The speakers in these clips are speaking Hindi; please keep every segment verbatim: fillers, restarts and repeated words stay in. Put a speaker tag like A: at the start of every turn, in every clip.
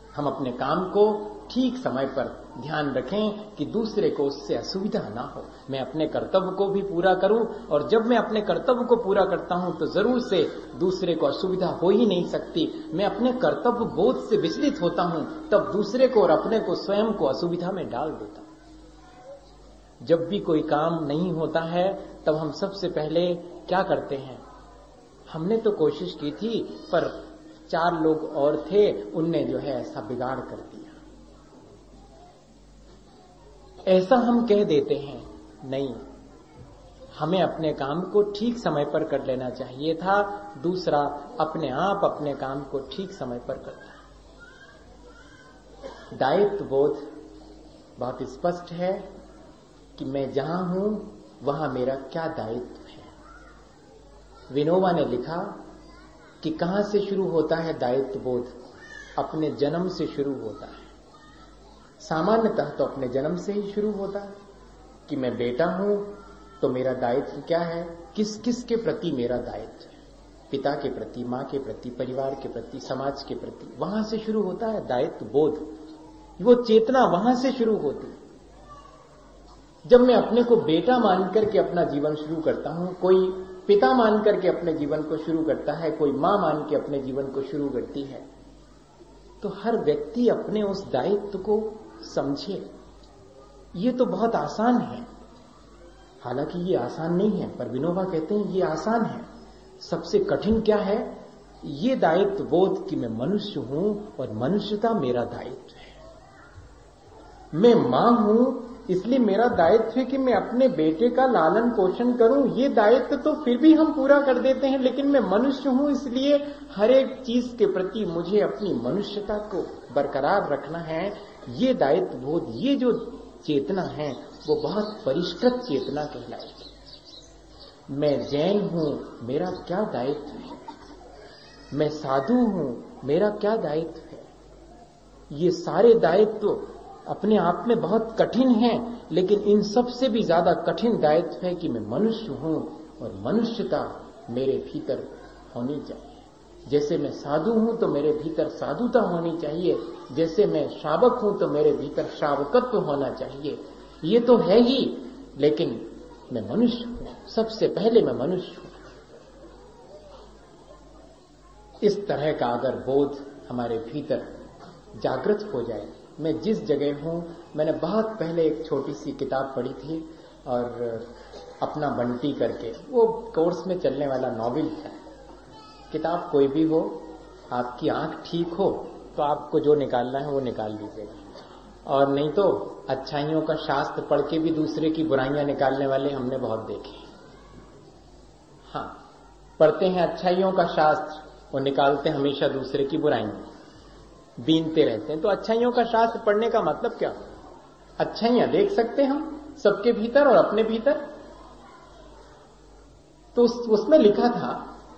A: हम अपने काम को ठीक समय पर ध्यान रखें कि दूसरे को उससे असुविधा ना हो। मैं अपने कर्तव्य को भी पूरा करूं, और जब मैं अपने कर्तव्य को पूरा करता हूं तो जरूर से दूसरे को असुविधा हो ही नहीं सकती। मैं अपने कर्तव्य बोध से विचलित होता हूं तब दूसरे को और अपने को स्वयं को असुविधा में डाल देता हूं। जब भी कोई काम नहीं होता है तब हम सबसे पहले क्या करते हैं? हमने तो कोशिश की थी पर चार लोग और थे, उनने जो है ऐसा बिगाड़ कर दिया, ऐसा हम कह देते हैं। नहीं, हमें अपने काम को ठीक समय पर कर लेना चाहिए था, दूसरा अपने आप अपने काम को ठीक समय पर करता है। दायित्व बोध बहुत स्पष्ट है कि मैं जहां हूं वहां मेरा क्या दायित्व है। विनोबा ने लिखा कि कहां से शुरू होता है दायित्व बोध? अपने जन्म से शुरू होता है। सामान्यतः तो अपने जन्म से ही शुरू होता है कि मैं बेटा हूं तो मेरा दायित्व क्या है, किस किस के प्रति मेरा दायित्व है, पिता के प्रति, मां के प्रति, परिवार के प्रति, समाज के प्रति। वहां से शुरू होता है दायित्व बोध, वो चेतना वहां से शुरू होती है। जब मैं अपने को बेटा मान करके अपना जीवन शुरू करता हूं, कोई पिता मान करके अपने जीवन को शुरू करता है, कोई मां मान के अपने जीवन को शुरू करती है, तो हर व्यक्ति अपने उस दायित्व को समझे। ये तो बहुत आसान है, हालांकि ये आसान नहीं है, पर विनोबा कहते हैं ये आसान है। सबसे कठिन क्या है? ये दायित्व बोध कि मैं मनुष्य हूं और मनुष्यता मेरा दायित्व है। मैं मां हूं इसलिए मेरा दायित्व है कि मैं अपने बेटे का लालन पोषण करूं। ये दायित्व तो फिर भी हम पूरा कर देते हैं, लेकिन मैं मनुष्य हूं इसलिए हर एक चीज के प्रति मुझे अपनी मनुष्यता को बरकरार रखना है। ये दायित्व बोध, ये जो चेतना है वो बहुत परिष्कृत चेतना कहलाएगी। मैं जैन हूं, मेरा क्या दायित्व है? मैं साधु हूं, मेरा क्या दायित्व है? ये सारे दायित्व अपने आप में बहुत कठिन हैं, लेकिन इन सब से भी ज्यादा कठिन दायित्व है कि मैं मनुष्य हूं और मनुष्यता मेरे भीतर होनी चाहिए। जैसे मैं साधु हूं तो मेरे भीतर साधुता होनी चाहिए, जैसे मैं श्रावक हूं तो मेरे भीतर श्रावकत्व होना चाहिए। ये तो है ही, लेकिन मैं मनुष्य हूं, सबसे पहले मैं मनुष्य हूं। इस तरह का अगर बोध हमारे भीतर जागृत हो जाए, मैं जिस जगह हूं, मैंने बहुत पहले एक छोटी सी किताब पढ़ी थी और अपना बंटी करके, वो कोर्स में चलने वाला नॉवेल है। किताब कोई भी हो, आपकी आंख ठीक हो तो आपको जो निकालना है वो निकाल लीजिएगा, और नहीं तो अच्छाइयों का शास्त्र पढ़ के भी दूसरे की बुराइयां निकालने वाले हमने बहुत देखे। हाँ, पढ़ते हैं अच्छाइयों का शास्त्र और निकालते हमेशा दूसरे की बुराइयां, बीनते रहते हैं। तो अच्छाइयों का शास्त्र पढ़ने का मतलब क्या? अच्छाइयां देख सकते हैं हम सबके भीतर और अपने भीतर। तो उस, उसमें लिखा था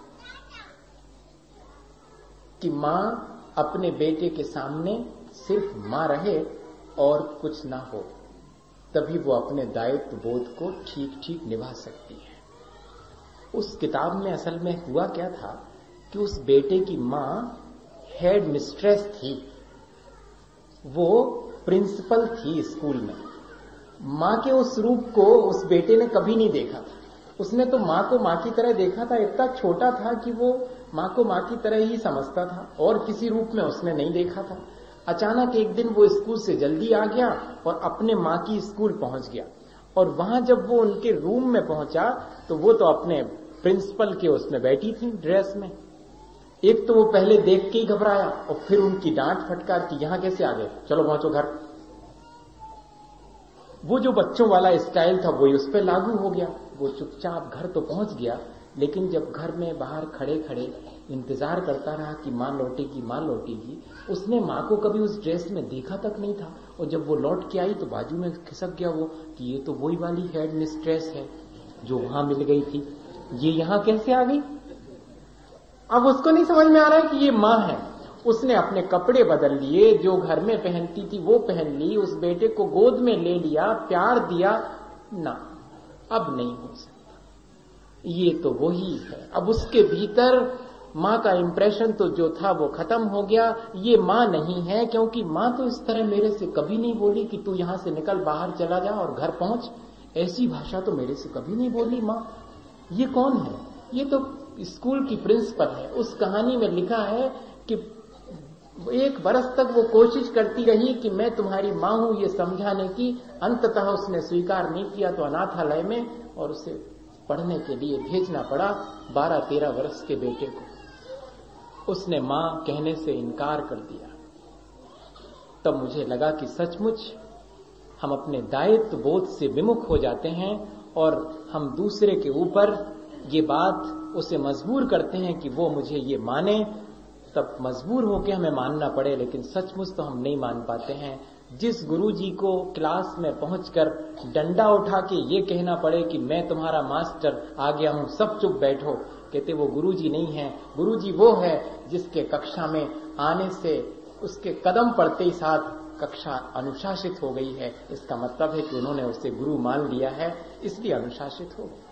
A: कि मां अपने बेटे के सामने सिर्फ मां रहे और कुछ ना हो, तभी वो अपने दायित्व बोध को ठीक ठीक निभा सकती है। उस किताब में असल में हुआ क्या था कि उस बेटे की मां हेड मिस्ट्रेस थी, वो प्रिंसिपल थी स्कूल में। मां के उस रूप को उस बेटे ने कभी नहीं देखा था। उसने तो मां को मां की तरह देखा था, इतना छोटा था कि वो मां को मां की तरह ही समझता था और किसी रूप में उसने नहीं देखा था। अचानक एक दिन वो स्कूल से जल्दी आ गया और अपने मां की स्कूल पहुंच गया, और वहां जब वो उनके रूम में पहुंचा तो वो तो अपने प्रिंसिपल के उसमें बैठी थी ड्रेस में। एक तो वो पहले देख के ही घबराया और फिर उनकी डांट फटकार कि यहां कैसे आ गए, चलो पहुंचो घर। वो जो बच्चों वाला स्टाइल था वो उस पर लागू हो गया। वो चुपचाप घर तो पहुंच गया, लेकिन जब घर में बाहर खड़े खड़े इंतजार करता रहा कि मां लौटेगी मां लौटेगी, उसने मां को कभी उस ड्रेस में देखा तक नहीं था। और जब वो लौट के आई तो बाजू में खिसक गया वो कि ये तो वही वाली हेड मिस्ट्रेस है जो वहां मिल गई थी, ये यहां कैसे आ गई? अब उसको नहीं समझ में आ रहा है कि ये मां है। उसने अपने कपड़े बदल लिए, जो घर में पहनती थी वो पहन ली, उस बेटे को गोद में ले लिया, प्यार दिया। ना, अब नहीं हो सकता, ये तो वही है। अब उसके भीतर माँ का इंप्रेशन तो जो था वो खत्म हो गया, ये माँ नहीं है, क्योंकि माँ तो इस तरह मेरे से कभी नहीं बोली कि तू यहां से निकल, बाहर चला जा और घर पहुंच। ऐसी भाषा तो मेरे से कभी नहीं बोली माँ। ये कौन है? ये तो स्कूल की प्रिंसिपल है। उस कहानी में लिखा है कि एक बरस तक वो कोशिश करती रही कि मैं तुम्हारी माँ हूं ये समझाने की, अंततः उसने स्वीकार नहीं किया तो अनाथालय में और उसे पढ़ने के लिए भेजना पड़ा बारह तेरह वर्ष के बेटे को। उसने माँ कहने से इनकार कर दिया। तब मुझे लगा कि सचमुच हम अपने दायित्व बोध से विमुख हो जाते हैं और हम दूसरे के ऊपर ये बात उसे मजबूर करते हैं कि वो मुझे ये माने, तब मजबूर होकर हमें मानना पड़े, लेकिन सचमुच तो हम नहीं मान पाते हैं। जिस गुरुजी को क्लास में पहुंचकर डंडा उठा के ये कहना पड़े कि मैं तुम्हारा मास्टर आ गया हूं, सब चुप बैठो, कहते वो गुरुजी नहीं है। गुरुजी वो है जिसके कक्षा में आने से उसके कदम पड़ते ही साथ कक्षा अनुशासित हो गई है। इसका मतलब है कि उन्होंने उसे गुरु मान लिया है, इसलिए अनुशासित हो गई।